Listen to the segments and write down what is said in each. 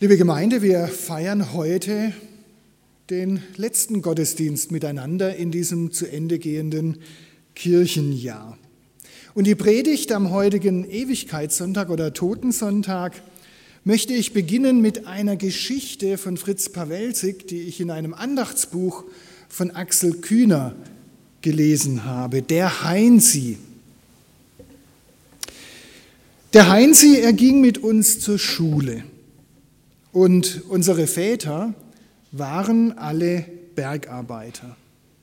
Liebe Gemeinde, wir feiern heute den letzten Gottesdienst miteinander in diesem zu Ende gehenden Kirchenjahr. Und die Predigt am heutigen Ewigkeitssonntag oder Totensonntag möchte ich beginnen mit einer Geschichte von Fritz Pawelzig, die ich in einem Andachtsbuch von Axel Kühner gelesen habe, der Heinzi. Der Heinzi, er ging mit uns zur Schule. Und unsere Väter waren alle Bergarbeiter.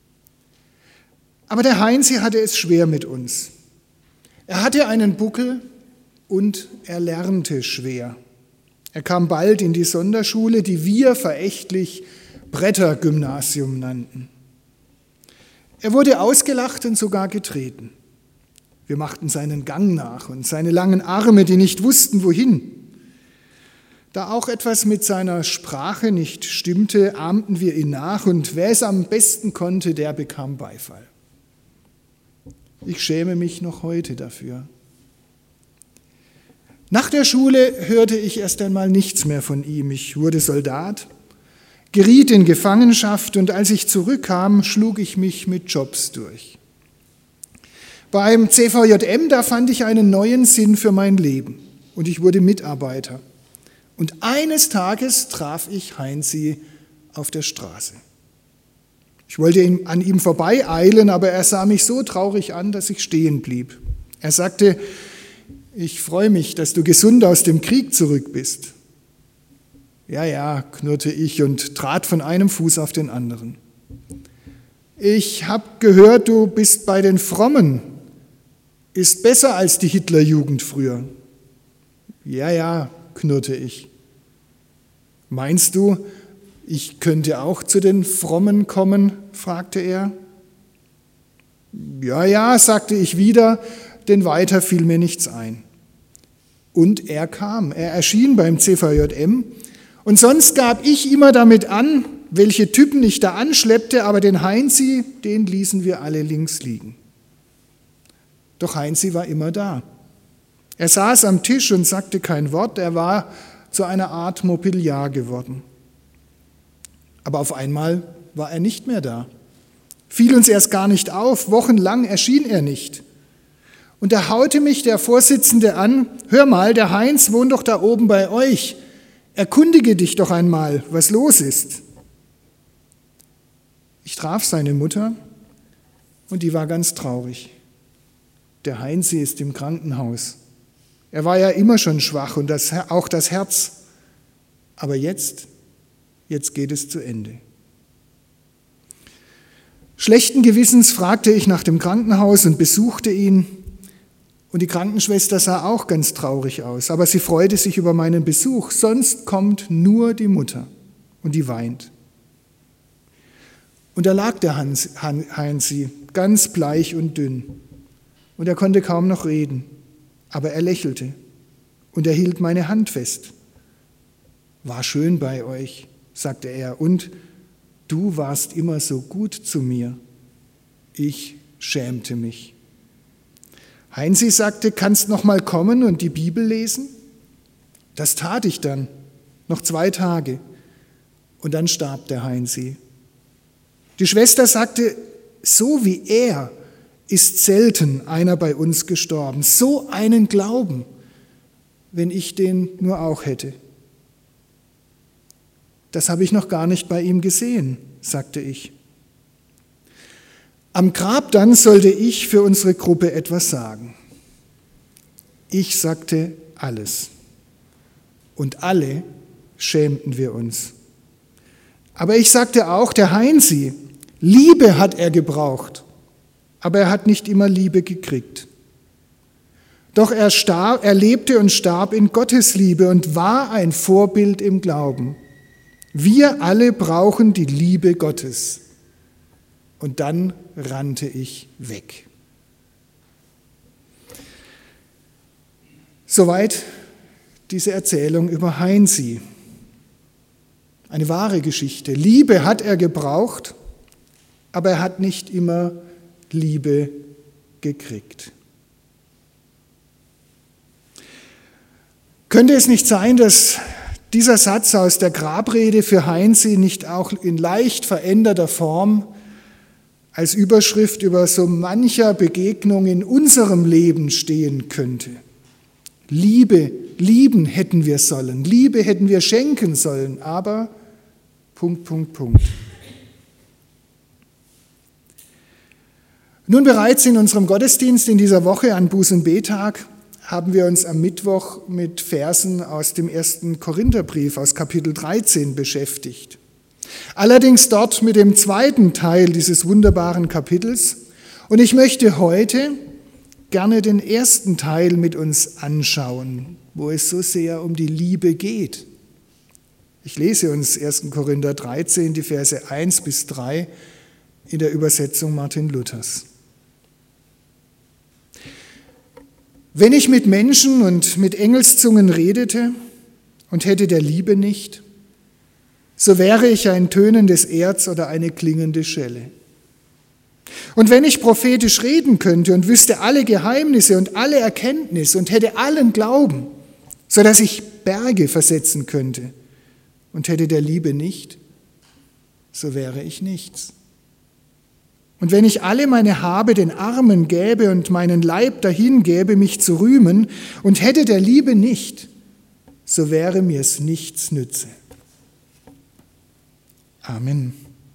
Aber der Heinzi hatte es schwer mit uns. Er hatte einen Buckel und er lernte schwer. Er kam bald in die Sonderschule, die wir verächtlich Brettergymnasium nannten. Er wurde ausgelacht und sogar getreten. Wir machten seinen Gang nach und seine langen Arme, die nicht wussten, wohin. Da auch etwas mit seiner Sprache nicht stimmte, ahmten wir ihn nach und wer es am besten konnte, der bekam Beifall. Ich schäme mich noch heute dafür. Nach der Schule hörte ich erst einmal nichts mehr von ihm. Ich wurde Soldat, geriet in Gefangenschaft und als ich zurückkam, schlug ich mich mit Jobs durch. Beim CVJM, da fand ich einen neuen Sinn für mein Leben und ich wurde Mitarbeiter. Und eines Tages traf ich Heinzi auf der Straße. Ich wollte an ihm vorbeieilen, aber er sah mich so traurig an, dass ich stehen blieb. Er sagte: Ich freue mich, dass du gesund aus dem Krieg zurück bist. Ja, knurrte ich und trat von einem Fuß auf den anderen. Ich habe gehört, du bist bei den Frommen. Ist besser als die Hitlerjugend früher. Ja, knurrte ich. Meinst du, ich könnte auch zu den Frommen kommen? Fragte er. Ja, sagte ich wieder, denn weiter fiel mir nichts ein. Und er kam, er erschien beim CVJM und sonst gab ich immer damit an, welche Typen ich da anschleppte, aber den Heinzi, den ließen wir alle links liegen. Doch Heinzi war immer da. Er saß am Tisch und sagte kein Wort, er war zu einer Art Mobiliar geworden. Aber auf einmal war er nicht mehr da. Fiel uns erst gar nicht auf, wochenlang erschien er nicht. Und da haute mich der Vorsitzende an: Hör mal, der Heinz wohnt doch da oben bei euch. Erkundige dich doch einmal, was los ist. Ich traf seine Mutter und die war ganz traurig. Der Heinzi ist im Krankenhaus. Er war ja immer schon schwach und auch das Herz. Aber jetzt geht es zu Ende. Schlechten Gewissens fragte ich nach dem Krankenhaus und besuchte ihn. Und die Krankenschwester sah auch ganz traurig aus, aber sie freute sich über meinen Besuch. Sonst kommt nur die Mutter und die weint. Und da lag der Heinzi, ganz bleich und dünn. Und er konnte kaum noch reden. Aber er lächelte und er hielt meine Hand fest. War schön bei euch, sagte er, und du warst immer so gut zu mir. Ich schämte mich. Heinzi sagte: Kannst noch mal kommen und die Bibel lesen? Das tat ich dann, noch 2 Tage. Und dann starb der Heinzi. Die Schwester sagte: So wie er ist selten einer bei uns gestorben. So einen Glauben, wenn ich den nur auch hätte. Das habe ich noch gar nicht bei ihm gesehen, sagte ich. Am Grab dann sollte ich für unsere Gruppe etwas sagen. Ich sagte alles. Und alle schämten wir uns. Aber ich sagte auch, der Heinzi, Liebe hat er gebraucht. Aber er hat nicht immer Liebe gekriegt. Doch er lebte und starb in Gottes Liebe und war ein Vorbild im Glauben. Wir alle brauchen die Liebe Gottes. Und dann rannte ich weg. Soweit diese Erzählung über Heinzi. Eine wahre Geschichte. Liebe hat er gebraucht, aber er hat nicht immer Liebe gekriegt. Könnte es nicht sein, dass dieser Satz aus der Grabrede für Heinzi nicht auch in leicht veränderter Form als Überschrift über so mancher Begegnung in unserem Leben stehen könnte? Liebe, lieben hätten wir sollen, Liebe hätten wir schenken sollen, aber ... Nun, bereits in unserem Gottesdienst in dieser Woche an Buß- und Bettag haben wir uns am Mittwoch mit Versen aus dem 1. Korintherbrief aus Kapitel 13 beschäftigt. Allerdings dort mit dem zweiten Teil dieses wunderbaren Kapitels. Und ich möchte heute gerne den ersten Teil mit uns anschauen, wo es so sehr um die Liebe geht. Ich lese uns 1. Korinther 13, die Verse 1 bis 3 in der Übersetzung Martin Luthers. Wenn ich mit Menschen und mit Engelszungen redete und hätte der Liebe nicht, so wäre ich ein tönendes Erz oder eine klingende Schelle. Und wenn ich prophetisch reden könnte und wüsste alle Geheimnisse und alle Erkenntnis und hätte allen Glauben, so dass ich Berge versetzen könnte und hätte der Liebe nicht, so wäre ich nichts. Und wenn ich alle meine Habe den Armen gäbe und meinen Leib dahin gäbe, mich zu rühmen, und hätte der Liebe nicht, so wäre mir's nichts nütze. Amen.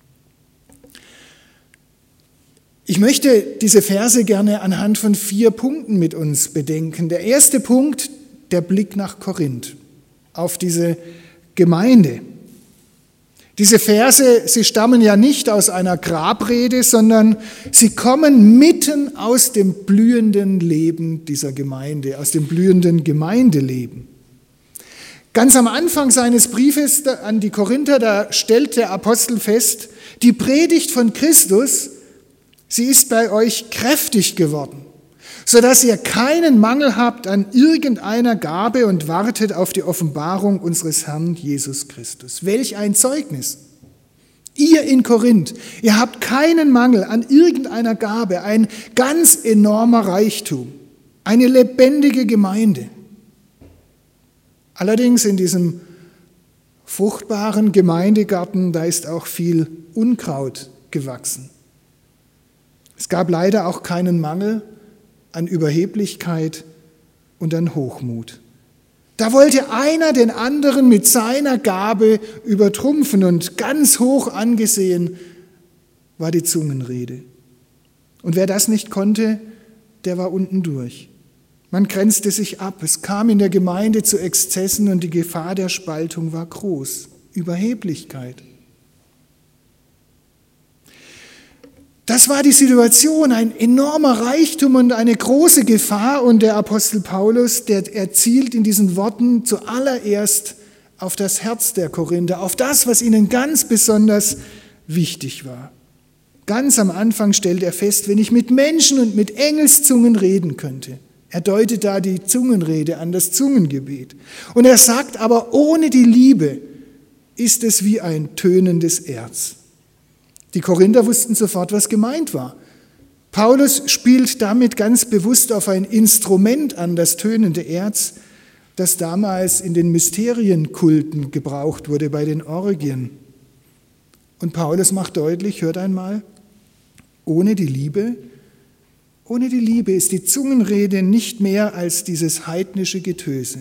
Ich möchte diese Verse gerne anhand von 4 Punkten mit uns bedenken. Der erste Punkt, der Blick nach Korinth, auf diese Gemeinde. Diese Verse, sie stammen ja nicht aus einer Grabrede, sondern sie kommen mitten aus dem blühenden Leben dieser Gemeinde, aus dem blühenden Gemeindeleben. Ganz am Anfang seines Briefes an die Korinther, da stellt der Apostel fest, die Predigt von Christus, sie ist bei euch kräftig geworden, sodass ihr keinen Mangel habt an irgendeiner Gabe und wartet auf die Offenbarung unseres Herrn Jesus Christus. Welch ein Zeugnis! Ihr in Korinth, ihr habt keinen Mangel an irgendeiner Gabe, ein ganz enormer Reichtum, eine lebendige Gemeinde. Allerdings in diesem fruchtbaren Gemeindegarten, da ist auch viel Unkraut gewachsen. Es gab leider auch keinen Mangel an Überheblichkeit und an Hochmut. Da wollte einer den anderen mit seiner Gabe übertrumpfen und ganz hoch angesehen war die Zungenrede. Und wer das nicht konnte, der war unten durch. Man grenzte sich ab, es kam in der Gemeinde zu Exzessen und die Gefahr der Spaltung war groß. Überheblichkeit. Das war die Situation, ein enormer Reichtum und eine große Gefahr. Und der Apostel Paulus, er zielt in diesen Worten zuallererst auf das Herz der Korinther, auf das, was ihnen ganz besonders wichtig war. Ganz am Anfang stellt er fest, wenn ich mit Menschen und mit Engelszungen reden könnte. Er deutet da die Zungenrede an, das Zungengebet. Und er sagt aber, ohne die Liebe ist es wie ein tönendes Erz. Die Korinther wussten sofort, was gemeint war. Paulus spielt damit ganz bewusst auf ein Instrument an, das tönende Erz, das damals in den Mysterienkulten gebraucht wurde, bei den Orgien. Und Paulus macht deutlich, hört einmal, ohne die Liebe ist die Zungenrede nicht mehr als dieses heidnische Getöse.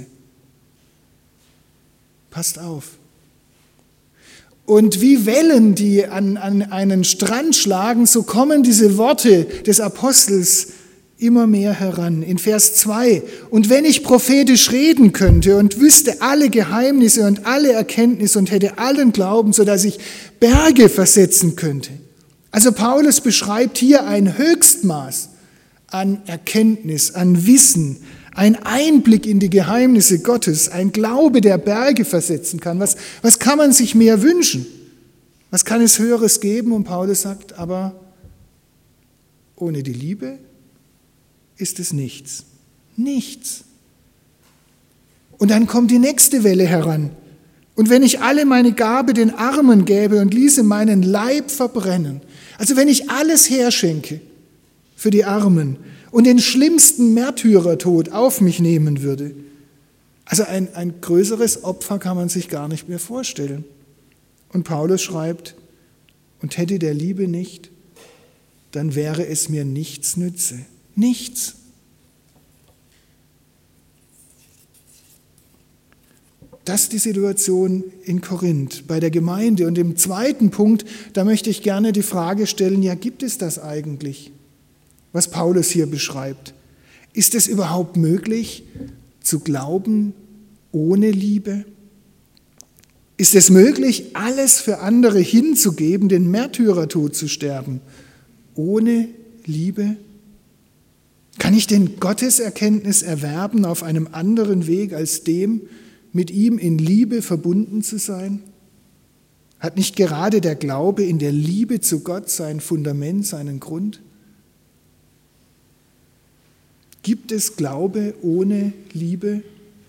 Passt auf. Und wie Wellen, die an einen Strand schlagen, so kommen diese Worte des Apostels immer mehr heran. In Vers 2, und wenn ich prophetisch reden könnte und wüsste alle Geheimnisse und alle Erkenntnis und hätte allen Glauben, sodass ich Berge versetzen könnte. Also Paulus beschreibt hier ein Höchstmaß an Erkenntnis, an Wissen, ein Einblick in die Geheimnisse Gottes, ein Glaube, der Berge versetzen kann. Was kann man sich mehr wünschen? Was kann es Höheres geben? Und Paulus sagt, aber ohne die Liebe ist es nichts. Nichts. Und dann kommt die nächste Welle heran. Und wenn ich alle meine Gabe den Armen gäbe und ließe meinen Leib verbrennen, also wenn ich alles herschenke für die Armen und den schlimmsten Märtyrertod auf mich nehmen würde, Also ein größeres Opfer kann man sich gar nicht mehr vorstellen. Und Paulus schreibt, und hätte der Liebe nicht, dann wäre es mir nichts nütze. Nichts. Das ist die Situation in Korinth bei der Gemeinde. Und im zweiten Punkt, da möchte ich gerne die Frage stellen, ja, gibt es das eigentlich, was Paulus hier beschreibt? Ist es überhaupt möglich, zu glauben ohne Liebe? Ist es möglich, alles für andere hinzugeben, den Märtyrertod zu sterben, ohne Liebe? Kann ich denn Gotteserkenntnis erwerben auf einem anderen Weg als dem, mit ihm in Liebe verbunden zu sein? Hat nicht gerade der Glaube in der Liebe zu Gott sein Fundament, seinen Grund? Gibt es Glaube ohne Liebe?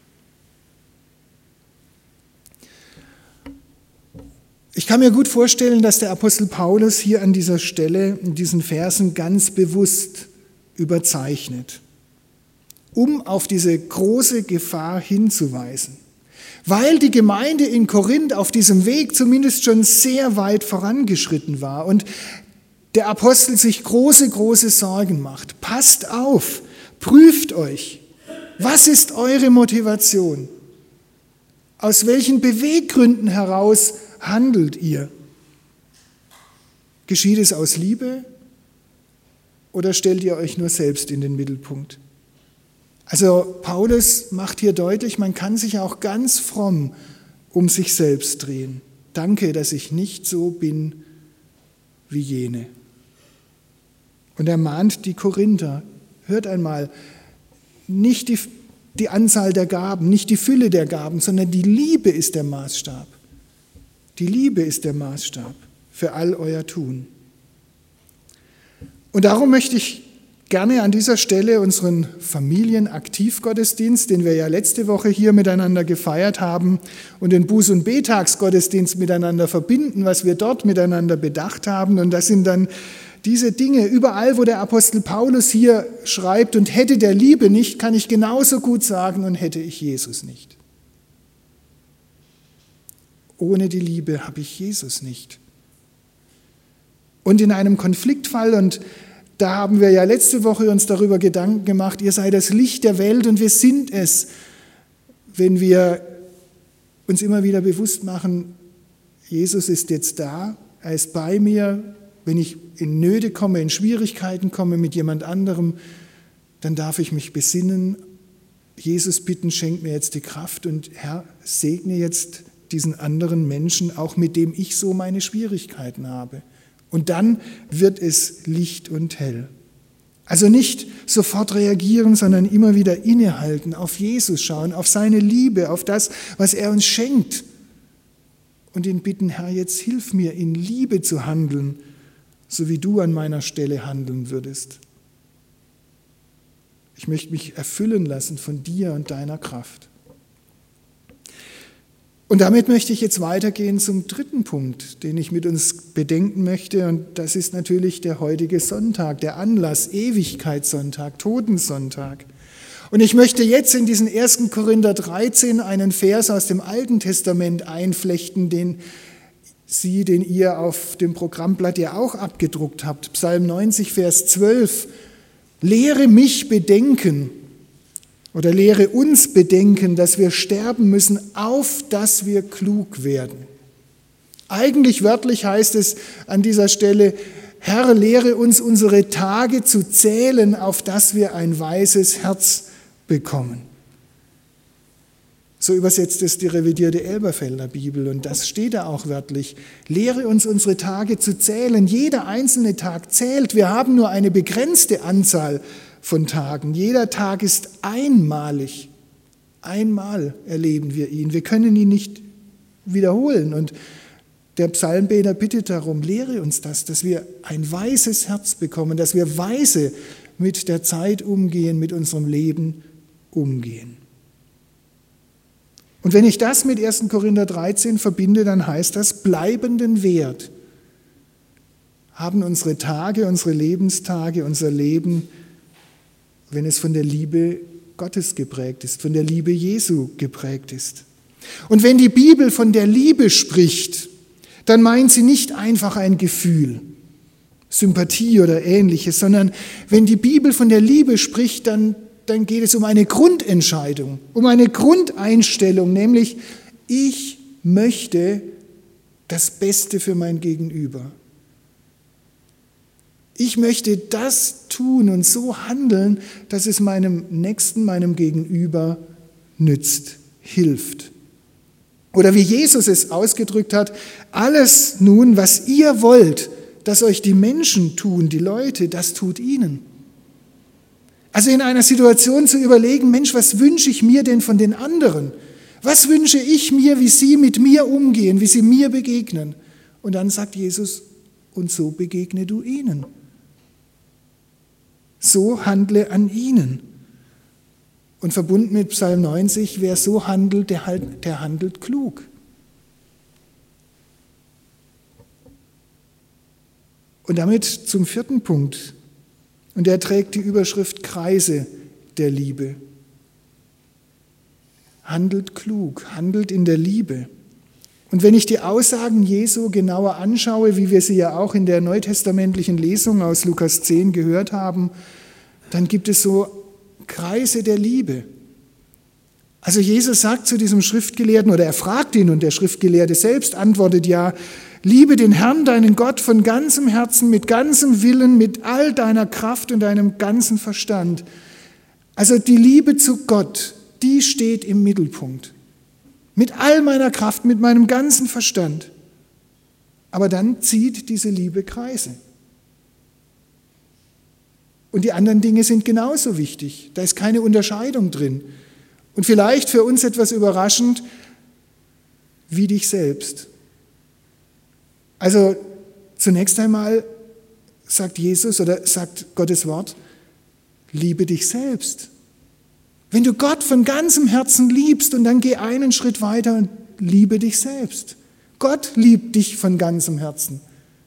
Ich kann mir gut vorstellen, dass der Apostel Paulus hier an dieser Stelle in diesen Versen ganz bewusst überzeichnet, um auf diese große Gefahr hinzuweisen. Weil die Gemeinde in Korinth auf diesem Weg zumindest schon sehr weit vorangeschritten war und der Apostel sich große, große Sorgen macht. Passt auf, prüft euch. Was ist eure Motivation? Aus welchen Beweggründen heraus handelt ihr? Geschieht es aus Liebe oder stellt ihr euch nur selbst in den Mittelpunkt? Also Paulus macht hier deutlich, man kann sich auch ganz fromm um sich selbst drehen. Danke, dass ich nicht so bin wie jene. Und er mahnt die Korinther, hört einmal, nicht die Anzahl der Gaben, nicht die Fülle der Gaben, sondern die Liebe ist der Maßstab. Die Liebe ist der Maßstab für all euer Tun. Und darum möchte ich gerne an dieser Stelle unseren Familienaktivgottesdienst, den wir ja letzte Woche hier miteinander gefeiert haben, und den Buß- und Betagsgottesdienst miteinander verbinden, was wir dort miteinander bedacht haben. Und das sind dann diese Dinge, überall, wo der Apostel Paulus hier schreibt, und hätte der Liebe nicht, kann ich genauso gut sagen, und hätte ich Jesus nicht. Ohne die Liebe habe ich Jesus nicht. Und in einem Konfliktfall, und da haben wir ja letzte Woche uns darüber Gedanken gemacht, ihr seid das Licht der Welt und wir sind es, wenn wir uns immer wieder bewusst machen, Jesus ist jetzt da, er ist bei mir, wenn ich in Nöte komme, in Schwierigkeiten komme mit jemand anderem, dann darf ich mich besinnen, Jesus bitten, schenk mir jetzt die Kraft und Herr, segne jetzt diesen anderen Menschen, auch mit dem ich so meine Schwierigkeiten habe. Und dann wird es Licht und hell. Also nicht sofort reagieren, sondern immer wieder innehalten, auf Jesus schauen, auf seine Liebe, auf das, was er uns schenkt. Und ihn bitten, Herr, jetzt hilf mir, in Liebe zu handeln, so wie du an meiner Stelle handeln würdest. Ich möchte mich erfüllen lassen von dir und deiner Kraft. Und damit möchte ich jetzt weitergehen zum dritten Punkt, den ich mit uns bedenken möchte. Und das ist natürlich der heutige Sonntag, der Anlass, Ewigkeitssonntag, Totensonntag. Und ich möchte jetzt in diesen 1. Korinther 13 einen Vers aus dem Alten Testament einflechten, den ihr auf dem Programmblatt ja auch abgedruckt habt. Psalm 90, Vers 12. Lehre mich bedenken. Oder lehre uns bedenken, dass wir sterben müssen, auf dass wir klug werden. Eigentlich wörtlich heißt es an dieser Stelle, Herr, lehre uns unsere Tage zu zählen, auf dass wir ein weises Herz bekommen. So übersetzt es die revidierte Elberfelder Bibel und das steht da auch wörtlich. Lehre uns unsere Tage zu zählen. Jeder einzelne Tag zählt. Wir haben nur eine begrenzte Anzahl von Tagen. Jeder Tag ist einmalig. Einmal erleben wir ihn. Wir können ihn nicht wiederholen. Und der Psalmbeter bittet darum, lehre uns das, dass wir ein weises Herz bekommen, dass wir weise mit der Zeit umgehen, mit unserem Leben umgehen. Und wenn ich das mit 1. Korinther 13 verbinde, dann heißt das, bleibenden Wert haben unsere Tage, unsere Lebenstage, unser Leben, wenn es von der Liebe Gottes geprägt ist, von der Liebe Jesu geprägt ist. Und wenn die Bibel von der Liebe spricht, dann meint sie nicht einfach ein Gefühl, Sympathie oder Ähnliches, sondern wenn die Bibel von der Liebe spricht, dann geht es um eine Grundentscheidung, um eine Grundeinstellung, nämlich ich möchte das Beste für mein Gegenüber. Ich möchte das tun und so handeln, dass es meinem Nächsten, meinem Gegenüber nützt, hilft. Oder wie Jesus es ausgedrückt hat, alles nun, was ihr wollt, dass euch die Menschen tun, die Leute, das tut ihnen. Also in einer Situation zu überlegen, Mensch, was wünsche ich mir denn von den anderen? Was wünsche ich mir, wie sie mit mir umgehen, wie sie mir begegnen? Und dann sagt Jesus, und so begegne du ihnen. So handle an ihnen. Und verbunden mit Psalm 90, wer so handelt, der handelt klug. Und damit zum vierten Punkt. Und der trägt die Überschrift Kreise der Liebe. Handelt klug, handelt in der Liebe. Und wenn ich die Aussagen Jesu genauer anschaue, wie wir sie ja auch in der neutestamentlichen Lesung aus Lukas 10 gehört haben, dann gibt es so Kreise der Liebe. Also Jesus sagt zu diesem Schriftgelehrten, oder er fragt ihn und der Schriftgelehrte selbst antwortet ja, liebe den Herrn, deinen Gott, von ganzem Herzen, mit ganzem Willen, mit all deiner Kraft und deinem ganzen Verstand. Also die Liebe zu Gott, die steht im Mittelpunkt. Mit all meiner Kraft, mit meinem ganzen Verstand. Aber dann zieht diese Liebe Kreise. Und die anderen Dinge sind genauso wichtig. Da ist keine Unterscheidung drin. Und vielleicht für uns etwas überraschend, wie dich selbst. Also zunächst einmal sagt Jesus oder sagt Gottes Wort, liebe dich selbst. Wenn du Gott von ganzem Herzen liebst und dann geh einen Schritt weiter und liebe dich selbst. Gott liebt dich von ganzem Herzen.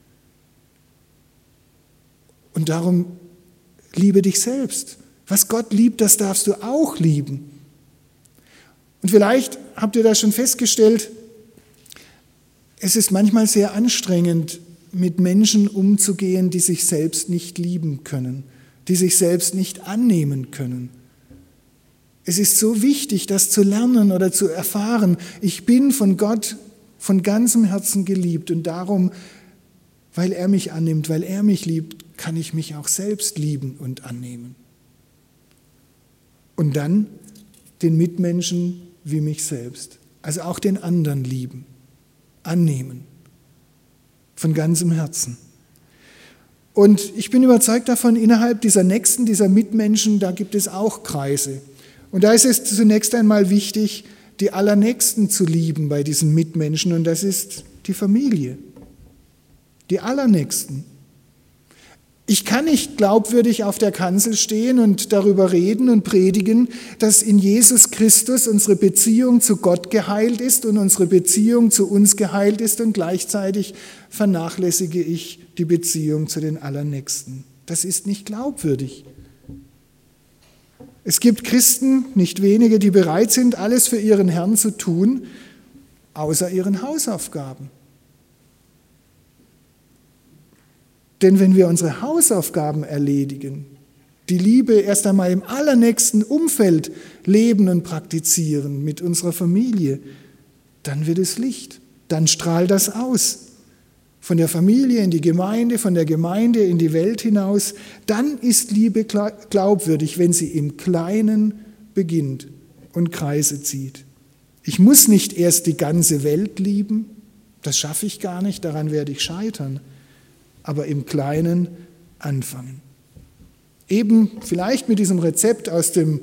Und darum liebe dich selbst. Was Gott liebt, das darfst du auch lieben. Und vielleicht habt ihr das schon festgestellt, es ist manchmal sehr anstrengend, mit Menschen umzugehen, die sich selbst nicht lieben können, die sich selbst nicht annehmen können. Es ist so wichtig, das zu lernen oder zu erfahren. Ich bin von Gott von ganzem Herzen geliebt und darum, weil er mich annimmt, weil er mich liebt, kann ich mich auch selbst lieben und annehmen. Und dann den Mitmenschen wie mich selbst, also auch den anderen lieben, annehmen, von ganzem Herzen. Und ich bin überzeugt davon, innerhalb dieser Nächsten, dieser Mitmenschen, da gibt es auch Kreise. Und da ist es zunächst einmal wichtig, die Allernächsten zu lieben bei diesen Mitmenschen, und das ist die Familie, die Allernächsten. Ich kann nicht glaubwürdig auf der Kanzel stehen und darüber reden und predigen, dass in Jesus Christus unsere Beziehung zu Gott geheilt ist und unsere Beziehung zu uns geheilt ist, und gleichzeitig vernachlässige ich die Beziehung zu den Allernächsten. Das ist nicht glaubwürdig. Es gibt Christen, nicht wenige, die bereit sind, alles für ihren Herrn zu tun, außer ihren Hausaufgaben. Denn wenn wir unsere Hausaufgaben erledigen, die Liebe erst einmal im allernächsten Umfeld leben und praktizieren mit unserer Familie, dann wird es Licht, dann strahlt das aus. Von der Familie in die Gemeinde, von der Gemeinde in die Welt hinaus, dann ist Liebe glaubwürdig, wenn sie im Kleinen beginnt und Kreise zieht. Ich muss nicht erst die ganze Welt lieben, das schaffe ich gar nicht, daran werde ich scheitern, aber im Kleinen anfangen. Eben vielleicht mit diesem Rezept aus dem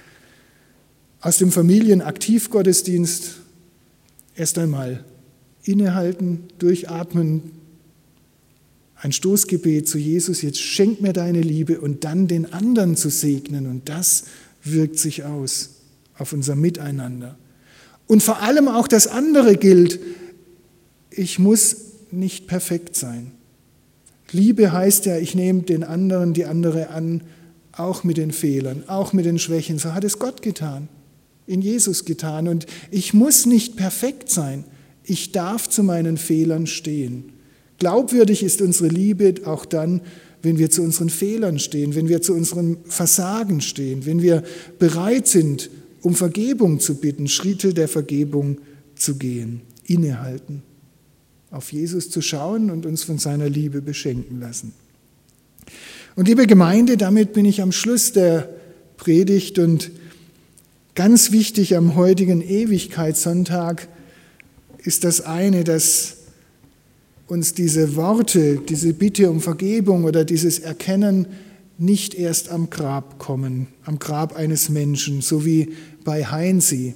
Familienaktivgottesdienst erst einmal innehalten, durchatmen, ein Stoßgebet zu Jesus, jetzt schenk mir deine Liebe, und dann den anderen zu segnen, und das wirkt sich aus auf unser Miteinander. Und vor allem auch das andere gilt, ich muss nicht perfekt sein. Liebe heißt ja, ich nehme den anderen, die andere an, auch mit den Fehlern, auch mit den Schwächen. So hat es Gott getan, in Jesus getan. Und ich muss nicht perfekt sein. Ich darf zu meinen Fehlern stehen. Glaubwürdig ist unsere Liebe auch dann, wenn wir zu unseren Fehlern stehen, wenn wir zu unserem Versagen stehen, wenn wir bereit sind, um Vergebung zu bitten, Schritte der Vergebung zu gehen, innehalten, auf Jesus zu schauen und uns von seiner Liebe beschenken lassen. Und liebe Gemeinde, damit bin ich am Schluss der Predigt und ganz wichtig am heutigen Ewigkeitssonntag ist das eine, dass uns diese Worte, diese Bitte um Vergebung oder dieses Erkennen nicht erst am Grab kommen, am Grab eines Menschen, so wie bei Heinzi,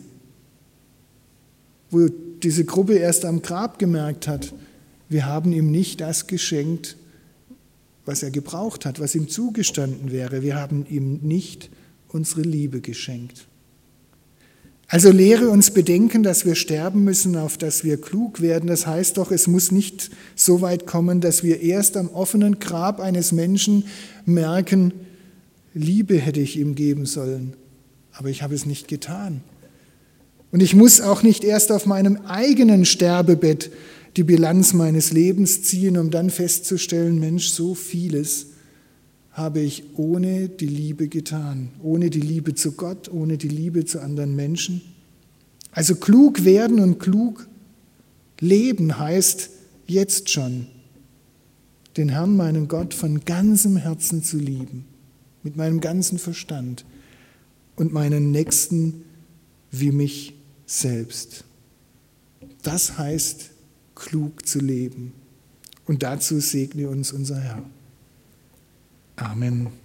wo diese Gruppe erst am Grab gemerkt hat, wir haben ihm nicht das geschenkt, was er gebraucht hat, was ihm zugestanden wäre. Wir haben ihm nicht unsere Liebe geschenkt. Also lehre uns bedenken, dass wir sterben müssen, auf dass wir klug werden. Das heißt doch, es muss nicht so weit kommen, dass wir erst am offenen Grab eines Menschen merken, Liebe hätte ich ihm geben sollen, aber ich habe es nicht getan. Und ich muss auch nicht erst auf meinem eigenen Sterbebett die Bilanz meines Lebens ziehen, um dann festzustellen, Mensch, so vieles habe ich ohne die Liebe getan, ohne die Liebe zu Gott, ohne die Liebe zu anderen Menschen. Also klug werden und klug leben heißt jetzt schon, den Herrn, meinen Gott, von ganzem Herzen zu lieben, mit meinem ganzen Verstand und meinen Nächsten wie mich selbst. Das heißt, klug zu leben. Und dazu segne uns unser Herr. Amen.